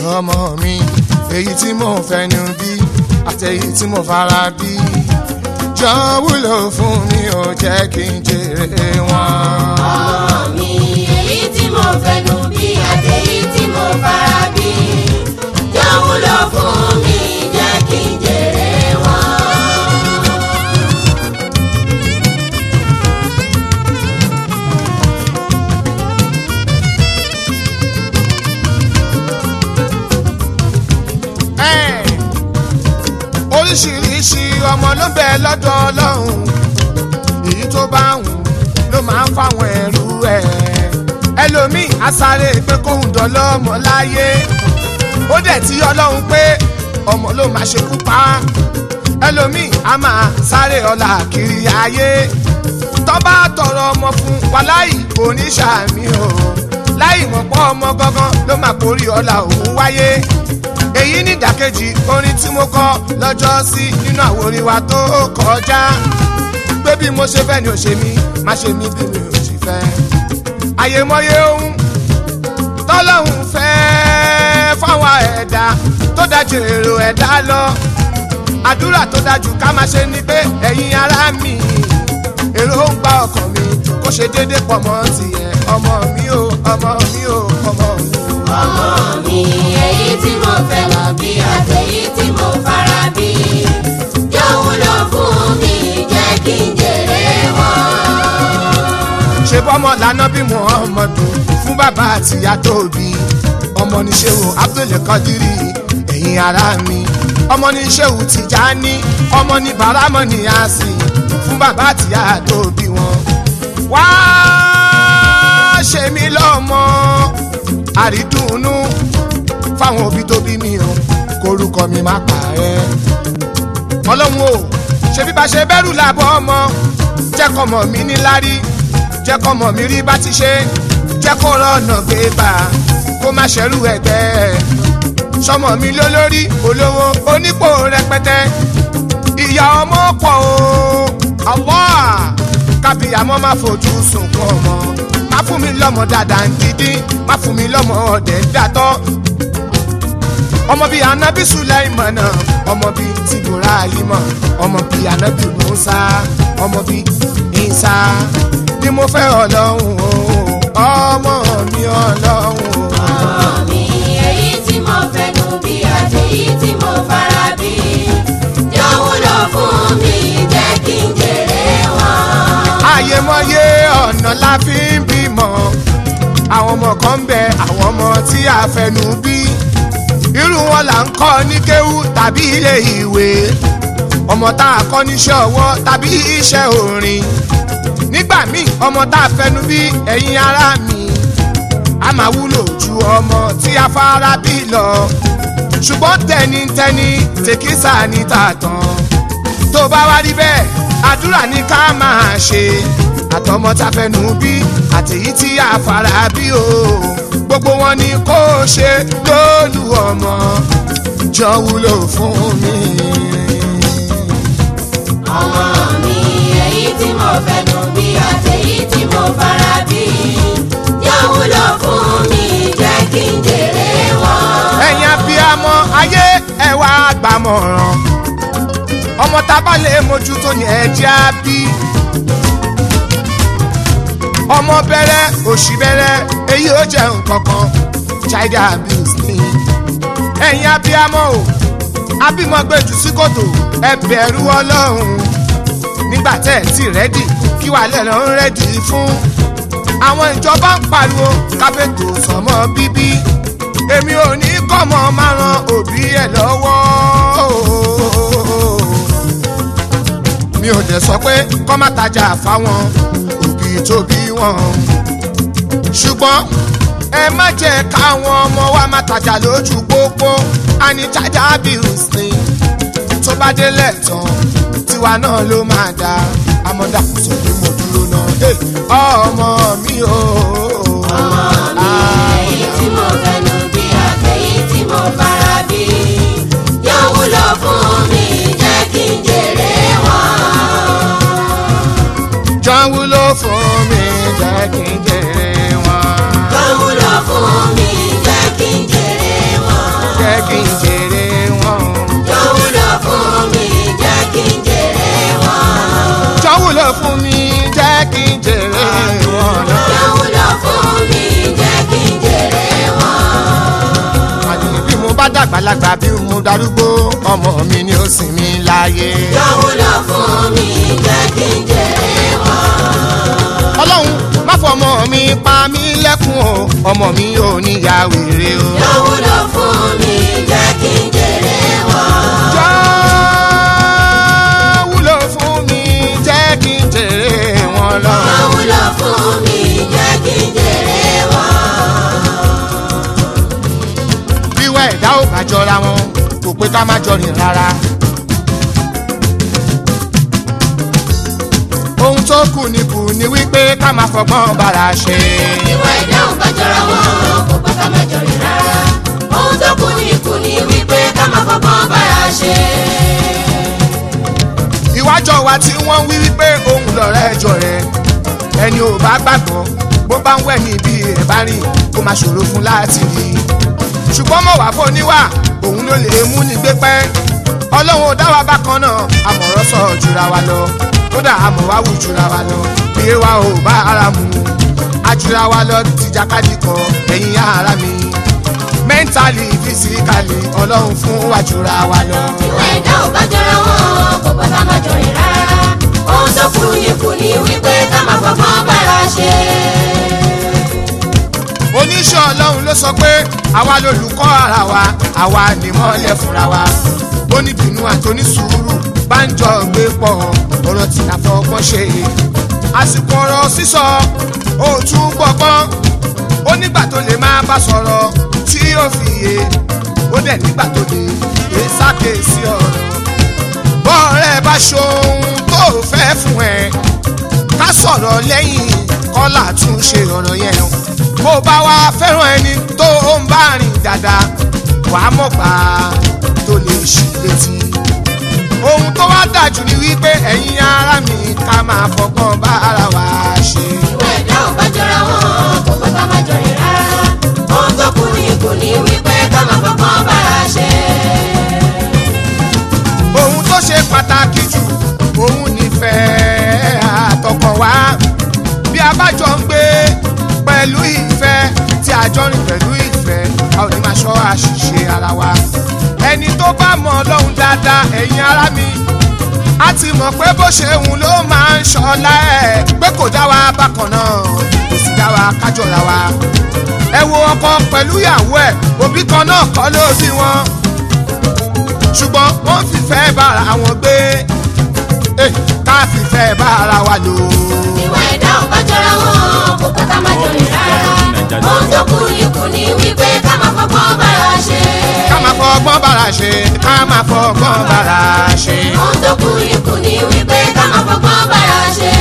ọmọ mi èyí tí mo fẹnu bí àtẹ̀yí tí mo fara bí jọ wúlò fún mi ò jẹ́ kí n jèrè wọn. ọmọ mi èyí tí mo fẹnu bí àtẹ̀yí tí mo fara bí jọ wúlò fún mi jẹ́ kí n jèrè wọn. oríṣiríṣi ọmọ ló bẹ lọ́dọ̀ Ọlọ́run èyí tó bá wù ló máa ń fáwọn ẹrú ẹ̀ ẹlòmíì á sáré pé kóhùn dọ́lọ́mọ láyé ó dẹ̀ tí Ọlọ́run pé ọmọ ló máa ṣekú pa ẹlòmíì á máa sáré ọlá kiri ayé tó bá tọrọ ọmọ fún wàláì kò ní ṣàmì o láì mọ̀ pọ́ ọmọ gangan ló máa kórè ọlá òun wáyé èyí ní ìdàkejì orin tí mo kọ lọ́jọ́ sí nínú àwọn orin wa tó kọjá pé bí mo ṣe fẹ́ ni ò ṣe mí má ṣe mí bí mi ò sì fẹ́ àyèmọye ohun tọ́lọ́hun fẹ́ fáwọn ẹ̀dá tó dájú èrò ẹ̀dá lọ àdúrà tó dájú ká máa ṣe ni pé ẹ̀yin ará mi èrò ń gba ọkàn mi kó ṣe déédéé pọ̀ mọ́ tìyẹn ọmọ mi ò ọmọ mi ò ọmọ mi ò. ọmọ mi èyí tí mo fẹ́ lọ bí àtẹ̀yí tí mo fara bí jọ wúlò fún mi jẹ́ kí n jèrè wọn. ṣe bọ́mọ lànà bí Muhammadu fún bàbá àtìyá tó bí ọmọ ní Ṣéhù Abdul Kadiri ẹ̀yin ará mi ọmọ ní Ṣéhù Tìjání ọmọ ní Bàrámọ̀ ní Yásìn fún bàbá àtìyá tó bí wọn. wá ṣe mí lọ́mọ àrídùnnú fáwọn òbí tó bí mi o korúkọ mi má parẹ́. Ọlọ́run o ṣe bí bá ṣe bẹ́rù làbọ̀ ọmọ jẹ́ kọ́mọ mi níláárí jẹ́ kọ́mọ mi rí bá ti ṣe jẹ́ kó rọ̀nà gbé bá kó má ṣẹ́rù ẹ̀gbẹ́ sọmọ mi lólórí olówó onípò rẹpẹtẹ ìyá ọmọ pọ̀ o Allah kábíyàmọ́ má fojú sunkún ọmọ má fún mi lọ́mọ dáadáa ń dídín má fún mi lọ́mọ ọ̀dẹ̀ ń dàtọ́ ọmọ bíi anabi Sulaimana ọmọ bíi Ibrahima ọmọ bíi anabi Musa ọmọ bíi Isa ni mo fẹ́ Ọlọ́run o ọmọ mi Ọlọ́run o. ọmọ mi èyí tí mo fẹnu bí àtẹ̀yí tí mo fara bí jọ wúlò fún mi jẹ́ kí n jèrè wọn. àyèmọye ọ̀nà la fi ń bímọ àwọn ọmọ kan ń bẹ àwọn ọmọ tí a fẹnu bí irú wọn là ń kọ́ ní kéwú tàbí ilé ìwé ọmọ tá a kọ́ níṣẹ́ ọwọ́ tàbí iṣẹ́ orin nígbà míì ọmọ tá a fẹnu bí ẹ̀yin ará mi a máa wúlò ju ọmọ tí a fara bí lọ ṣùgbọ́n tẹnitẹni tèkísà ní tàtàn tó bá wá rí bẹ́ẹ̀ àdúrà ní ká máa ṣe àtọmọ tá a fẹnu bí àtèyí tí a fara bí o gbogbo wọn ni kó ṣe lólu ọmọ jọ wúlò fún mi. ọmọ mi èyí tí mo fẹnu bí àtẹ̀yí tí mo fara bí jọ wúlò fún mi jẹ́ kí n jèrè wọn. ẹ̀yin abiyamọ ayé ẹ wá gbàmọ̀ràn ọmọ tá a bá lè mójútó yẹn ẹ jẹ́ á bí ọmọ bẹ̀rẹ̀ òṣì bẹ̀rẹ̀ èyí ó jẹ́ nǹkan kan child abuse ni ẹ̀yin abiyamọ o abímọ gbẹ̀jù sí kòtò ẹ bẹ̀rù Ọlọ́run nígbà tẹ́ ẹ̀ tí rẹ́dì kí wàá lẹ́nu rẹ́dì fún àwọn ìjọba ń pariwo káfíńtò sọmọ bíbí èmi ò ní kọ́mọ máa ran òbí ẹ̀ lọ́wọ́ mi ò dẹ̀ sọ pé kọ́ má tajà fáwọn òbí tó bí wọn ṣùgbọ́n ẹ má jẹ́ káwọn ọmọ wa má tajà lójú pópó àní chájà abuse ni tó bá délẹ̀ tán tiwa náà ló máa dá amọ̀dá kò sọ pé mo dúró náà ọmọ mi ò. ọmọ mi èyí tí mo fẹnu bí àtẹ̀yí tí mo fara bí yóò wúlò fún mi jẹ́ kí n jèrè wọn. jọ wúlò fún mi jẹ́ kí n jèrè wọn. jọ wúlò fún mi jẹ́ kí n jèrè wọn. dàgbà bí mo darúgbó ọmọ mi ni ó sìn mí láyé. yóò wúlò fún mi jẹ́ kí n jèrè wọn. ọlọ́run má fọmọ mi pa mí lẹ́kùn o ọmọ mi ò ní ya wèrè o. yóò wúlò fún mi jẹ́ kí n jèrè wọn. jọ wúlò fún mi jẹ́ kí n jèrè wọn lọ. yóò wúlò fún mi jẹ́ kí n jèrè wọn. wíwá ẹ̀dá ò bá jọra wọn kò pé ká má jọrìn rárá. ohun tó kù ni wípé ká máa fọgbọ́n bára ṣe. ìwà ẹ̀dá ò bá jọra wọn kò pé ká má jọrìn rárá. ohun tó kù ni wípé ká má fọgbọ́n bára ṣe. ìwájọ wa tí wọ́n wí wípé òun lọ̀rẹ́ jọ rẹ̀ ẹni ò bá gbàgbọ́ bó bá ń wẹ̀ níbi ẹ̀ bá rìn kó máa ṣòro fún láti rí i. ṣùgbọ́n mọ̀ wá fún oníwà òun ló lè mú ní gbé pẹ́. ọlọ́run ò dá wa bákan náà àmọ̀ràn sọ jura wa lọ kódà àmọ̀ wá wù jura wa lọ bí wa ò bá ara mu ajura wa lọ tìjàkadì kan ẹ̀yìn ara mi mentally physically ọlọ́run fún wa jura wa lọ. ìwà ẹ̀dá ò bá jọra wọn kò pé ká má jọrìn rárá. ohun tó kù ni wípé ká má fọgbọ́n bára ṣe. oníṣẹ́ ọlọ́run ló sọ pé àwa lolùkọ́ ara wa àwa nìmọ́lẹ̀ fúnra wa oníbínú àtòní sùúrù bá ń jọ gbé pọ̀ ọ̀rọ̀ tí a fọgbọ́n ṣe àsìkò ọ̀rọ̀ sísọ òtún gbọ̀gbọ́n ó nígbà tó lè máa bá sọ̀rọ̀ tí ó fi yé ó dẹ̀ nígbà tó lè lè ṣàkíyèsí ọ̀rọ̀ bọ́ọ̀rẹ́ bá ṣohun tó fẹ́ fún ẹ ká sọ̀rọ̀ lẹ́yìn kọ́là tún ṣe ọ̀rọ̀ yẹn bó bá wá fẹ́ràn ẹni tó ń bá rìn dáadáa wàá mọ̀ pa tó lè ṣì létí. ohun tó wá dájú ni wípé ẹ̀yin ará mi ká máa fọgbọ́n bá ara wa ṣe. ìwà ẹ̀dá ò bá jọra wọn kò pé ká má jọrìn rárá. ohun tó kù ni wípé ká má fọgbọ́n bára ṣe. ohun tó ṣe pàtàkì jù òun nífẹ̀ẹ́ àtọkàn wá bí a bá jọ ń gbé pẹ̀lú ìfẹ́ tí a jọ rìn pẹ̀lú ìfẹ́ a ò ní máa ṣọ́ àṣìṣe ara wa. ẹni tó bá mọ ọlọ́run dáadáa ẹ̀yin ará mi a ti mọ̀ pé bó ṣe wù ló máa ń ṣọlá ẹ̀ pé kò dá wa bákan náà kò sì dá wa kájọra wa. ẹ wo ọkọ pẹ̀lú ìyàwó ẹ̀ òbí kan náà kọ́ ló bí wọn ṣùgbọ́n wọ́n fìfẹ́ bára wọn gbé ká fìfẹ́ bára wa lò. ìwà ẹ̀dá ò bá jọra wọn kò pé ká má jọrìn rárá. ohun tó kù ni wípé ká má fọgbọ́n bára ṣe. ká má fọgbọ́n bára ṣe ká má fọgbọ́n bára ṣe. ohun tó kù ni wípé ká má fọgbọ́n bára ṣe.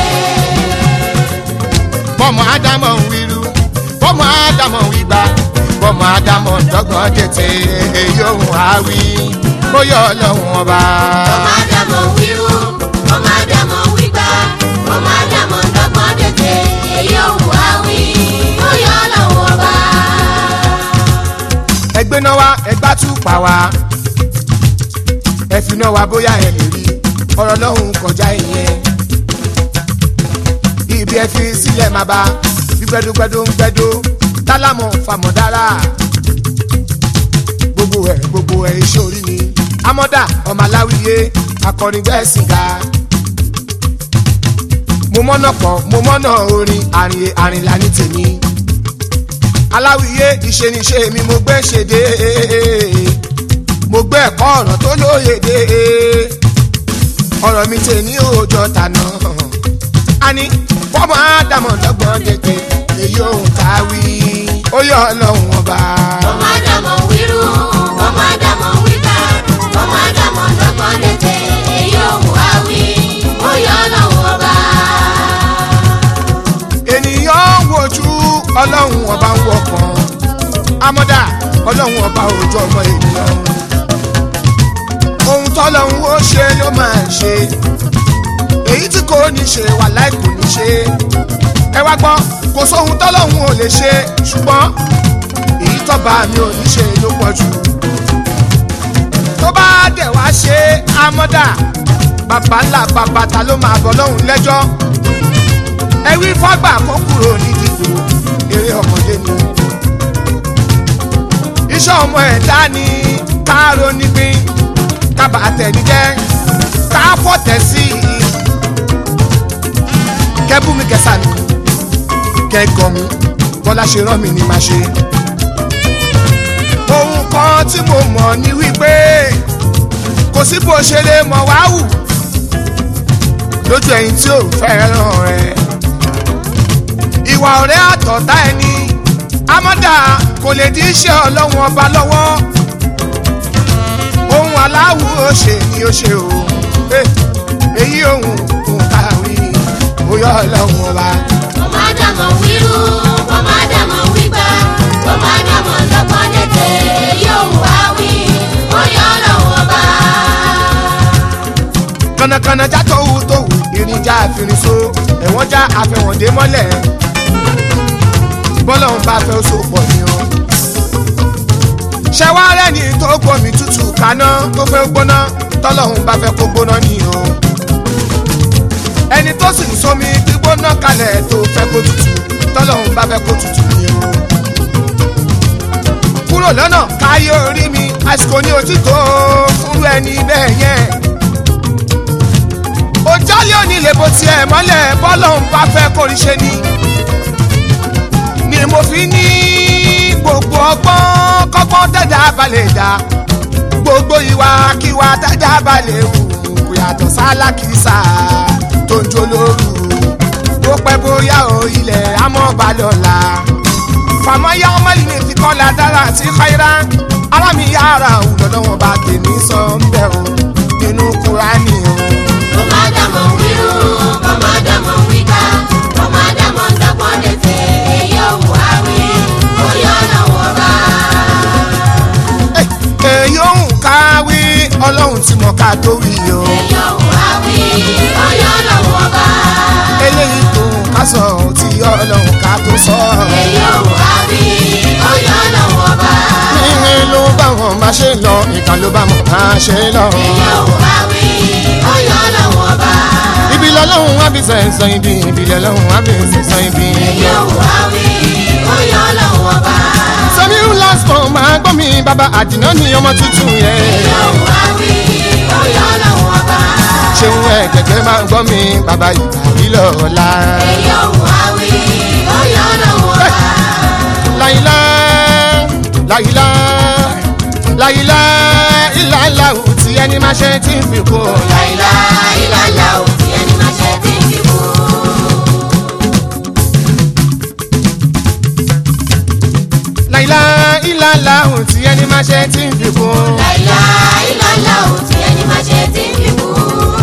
bọ́mọ ádámọ̀ ń wíru bọ́mọ ádámọ̀ ń wígbà bọ́mọ ádámọ̀ ń dọ́gbọ́n tètè èyí òun á wí bóyá ọlọ́run ọba. ọmọ ádámọ̀ ń wíru ọmọ ádámọ̀ ń wígbà ọmọ ádámọ̀ ń dọ́gbọ́n tètè èyí òun á wí bóyá ọlọ́run ọba. ẹgbẹ́ náà wá ẹgbá tún pa wá ẹ fi náà wá bóyá ẹ lè rí ọ̀rọ̀ lọ́hùn kọjá ìyẹn ibi ẹ fi sílẹ̀ máa bá gbẹdúgbẹdú ń gbẹdú tálámọ̀ fàmọ̀dára gbogbo ẹ̀ iṣẹ́ orí mi amọ́dà ọmọ aláwìyé akọrin bẹ́ẹ̀ sìgá mo mọ́nà pọ̀ mo mọ́nà orin àrìnlá ní tèmi aláwìyé ìṣeniṣe mi mo gbé ṣèdè mo gbé ẹ̀kọ́ ọ̀rọ̀ tó lóye dé ọ̀rọ̀ mi tè ní òòjọ́ tànà a ní fọ́mọ ádámọ̀ lọ́gbọ̀n tètè èyí òun ká wí ó yọ ọlọ́run ọba. ọmọ ádámọ̀ wíru ọmọ ádámọ̀ wígbà ọmọ ádámọ̀ lọ́gbọ̀n tètè èyí òun á wí ó yọ ọlọ́run ọba. ènìyàn ń wojú ọlọ́run ọba ń wọkàn amọ́dà ọlọ́run ọba òòjọ́ ọmọ ènìyàn ohun tọ́lọ́run ó ṣe ló máa ń ṣe èyí tí kò ní ṣe wàláì kò ní ṣe ẹ wá gbọ́ kò sóhun tọ́lọ́hun ò lè ṣe ṣùgbọ́n èyí tọ́ba mi ò ní ṣe ló pọ̀ jù tó bá dẹ̀ wá ṣe amọ́dà bàbá ńlá bàbá ta ló máa bọ̀ lọ́hùn lẹ́jọ́ ẹ wí fọ́gbà kó kúrò ní dìbò eré ọmọdé ni iṣẹ́ ọmọ ẹ̀dá ni káàró nípín kábà tẹ̀níjẹ́ káfọ̀tẹ̀ sí i kẹ́bù mi kẹsà mi kẹ́gàn mi bọ́lá ṣe rán mi ní máa ṣe. ohun kan tí mo mọ̀ ni wípé kò sí bó ṣe lè mọ̀ wá wù lójú ẹ̀yin tí ò fẹ́ràn rẹ̀. ìwà ọ̀rẹ́ àtọ̀tá ẹni amọ́dà kò lè di iṣẹ́ ọlọ́run ọba lọ́wọ́. ohun aláwù ó ṣe ni ó ṣe o èyí ohun òun káwí ó yọ ọlọ́run ọba. mo máa dàmọ̀ wíru mo máa dàmọ̀ wígbà mo máa dàmọ̀ lọ́pọ̀ dẹ̀tẹ̀ yóò wá wí ó yọ ọlọ́run ọba. kànnàkànnà já tòwú tòwú irin já àfihàn so ẹ̀wọ̀n já àfẹ̀wọ̀ndé mọ́lẹ̀ bọ́lọ́hún bá fẹ́ so pọ̀ ni o. ṣẹ́wárẹ́ ni tó gbomi tútù kaná tó fẹ́ gbóná tọ́lọ́hún bá fẹ́ kó gbóná ni o. ẹni tó sì ń somi gbígbóná kalẹ̀ tó fẹ́ kó tutù tọ́lọ́hún bá fẹ́ kó tutù ni o. kúrò lọ́nà káyé orí mi àsìkò ní òtítọ́ fúnrú ẹni bẹ́ẹ̀ yẹn. òjálẹ̀ onílé bó tiẹ̀ mọ́lẹ̀ bọ́lọ́hún bá fẹ́ kóríṣe ni. ni mo fi ní gbogbo ọgbọ́n kọ́gbọ́n dẹ́dá balẹ̀ dá gbogbo ìwà kíwà dẹ́dá balẹ̀ wù kò yàtọ̀ sálákìsà tó ń jó lóru bó pẹ́ bóyá o ilẹ̀ amọ́balọ̀la fàmọ́yá ọmọ yìí ní ti kọ́lá dára sí káírá ara mi yára òwúrọ̀ lọ́wọ́ bá tèmi sọ ń bẹ̀ o nínú Kúránì o. mo máa dàmọ̀ wíru mo máa dàmọ̀ wígbà mo máa dàmọ̀ lọ́pọ̀ dẹ̀tẹ̀ yóò wá wí ó yọ ọlọ́run ọba. èyí òun ká wí ọlọ́run tí mo ká tó wí o. yóò wá wí ó yọ ọlọ́run ọba. eléyìí tó ń ká sọ tí ọlọ́run ká tó sọ. yóò wá wí ó yọ ọlọ́run ọba. ìhìn ló bá wọn máa ṣe lọ ìkà ló bá wọn máa ṣe lọ. yóò wá wí ó yọ ọlọ́run ọba. ibi lọ́lọ́run wá bí sẹ̀sán ibi ibi lọ́lọ́run wá bí sẹ̀sán ibi. yóò wá wí ó yọ ọlọ́run ọba. sọ́mi last born máa gbọ́ mi bàbá àdìná ni ọmọ tuntun yẹn. yóò wá wí ó yọ ọlọ́run ọba. ṣéun ẹ̀ kẹ̀kẹ́ máa gbọ́ mi bàbá ìbàdí lọ́la. yóò wá wí ó yọ ọlọ́run ọba. láyìlá láyìlá láyìlá ìlàlá ò tí ẹni máa ṣe tí ń fi kú. láìlá ìlàlá ò tí ẹni máa ṣe tí ń fi kú. láyìlá ìlàlá ò tí ẹni máa ṣe tí ń fi kú. láìlá ìlàlá ò tí ẹni máa ṣe tí ń fi kú.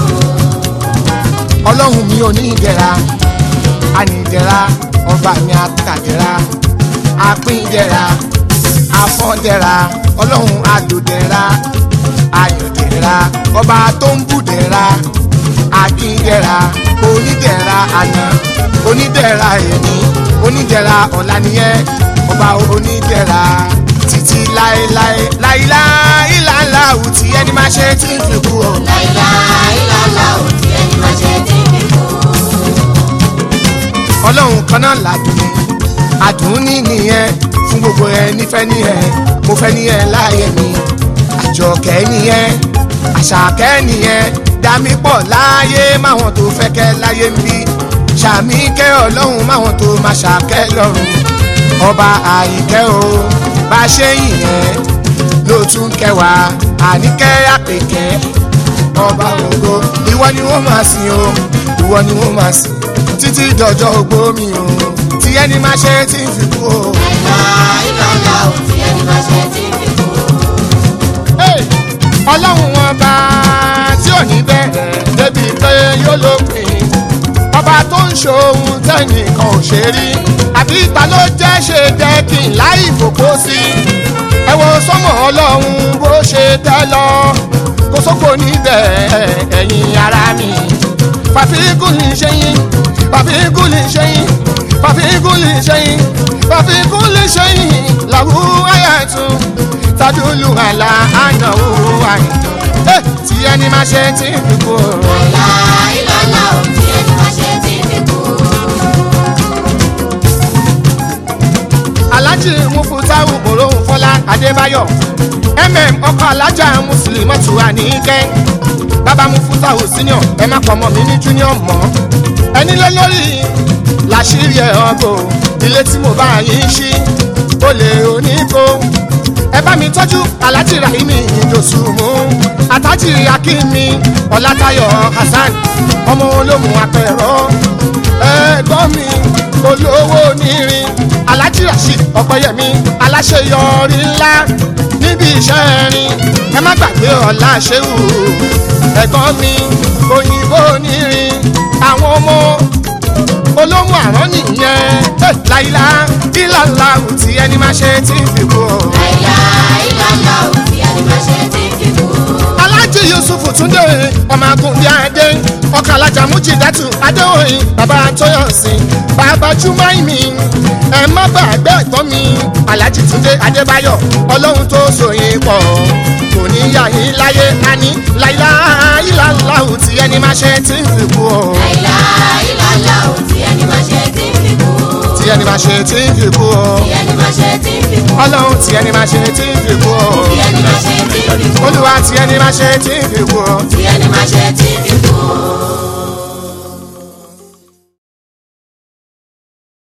ọlọ́run mi ò ní ìdẹ̀ra àníìdẹ̀ra ọba mi àtàdẹ̀ra àpíndẹ̀ra àfọ̀dẹ̀ra ọlọ́run àlòdẹ̀ra ayọ̀dẹ̀ra ọba tó ń bùdẹ̀ra àkíndẹ̀ra onídẹ̀ra àná onídẹ̀ra ẹ̀ní onídẹ̀ra ọ̀la nìyẹn ọba onídẹ̀ra títí láéláé láìlá ìlàlá ò tí ẹni máa ṣe tí ń fi kú o. láìlá ìlàlá ò tí ẹni máa ṣe tí ń fi kú. ọlọ́run kan náà làdùn ní àdùn ní nìyẹn fún gbogbo ẹ nífẹ̀ẹ́ ní ẹ mo fẹ́ ní ẹ láàyè mi àjọkẹ́ nìyẹn àṣàkẹ́ nìyẹn dàmí pọ̀ láàyè máwọn tó fẹ́ kẹ́ láyé ń bí ṣàmì kẹ́ ọlọ́run máwọn tó máa ṣàkẹ́ lọ́run ọba àyíkẹ́ o bá ṣe yìnyẹn ló tún kẹwàá àníkẹ́ àpèkẹ́ ọba ògo ìwọ ni wọ́n máa sìn o ìwọ ni wọ́n máa sìn títí dọjọ́ ogbó mi o tí ẹni máa ṣe tí ń fi kú o. láìlá ìlàlá ò tí ẹni máa ṣe tí ń fi kú. ọlọ́run wọn bá tí ò ní bẹ̀rẹ̀ débi pé yóò lópin ọba tó ń ṣohun tẹ́nìkan ò ṣe rí àbí ìta ló jẹ́ ṣe dẹ́kì láì fòpó sí ẹ wo sọ́mọ̀ ọlọ́run bó ṣe tẹ́ lọ kó sóko níbẹ̀ ẹ̀yin ara mi fàfikún lè ṣe yín fàfikún lè ṣe yín fàfikún lè ṣe yín fàfikún lè ṣe yín làwù ayàtún tàdúlù àlà ànáwó àyìntàn tí ẹni máa ṣe tí ń fi kú. láìlá ìlàlá ò tí ẹni máa ṣe tí ń fi kú. aláàjì Mufutau Mòróhùn Fọlá Adébáyọ̀ ọkọ̀ alájà Mùsùlùmọ́tù Àníkẹ́ bàbá Mufuta senior ẹ má pọ̀ mọ́ mi ní junior mọ́ ẹni lé lórí làṣírí ẹ̀ ọgọ́ ilé tí mo bá yín ṣí olè oníkó ẹ bá mi tọ́jú Alhaji Rahimi Ìdòsùnmù àtàjì Akínmi Ọlátayọ̀ Hasan ọmọ olómù apẹ̀rọ ẹ̀gbọ́n mi olówó onírin Alhaji Rasheed Ọ̀pẹ́yẹmí aláṣeyọrí ńlá níbi iṣẹ́ ẹ̀rin ẹ má gbàgbé ọ̀la ṣéwù ẹ̀gbọ́n mi òyìnbó onírin àwọn ọmọ olóhùn àrán nìyẹn láìlá ìlàlá òtí ẹni máa ṣe tí ń fi kú ọ. láìlá ìlàlá òtí ẹni máa ṣe tí ń fi kú. Alhaji Yusuf Túndé ọmọ Akúndé Adé ọkọ alájà Mújìdátù Adéoyin bàbá Tóyọ̀sìn bàbá Júmáìmí ẹ má gbàgbé ẹ̀gbọ́n mi Alhaji Túndé Adébáyọ̀ ọlọ́run tó sòyìn pọ̀ kò ní yà yín láyé àní láìlá ìlàlá òtí ẹni máa ṣe tí ń fi kú ọ. láìlá ìlàlá òtí ẹni máa ṣe tí ń fi kú. tí ẹni máa ṣe tí ń fi kú ọ. tí ẹni máa ṣe tí ń fi kú. ọlọ́run tí ẹni máa ṣe tí ń fi kú ọ. tí ẹni máa ṣe tí ń fi kú. olúwa tí ẹni máa ṣe tí ń fi kú ọ. tí ẹni máa ṣe tí ń fi kú.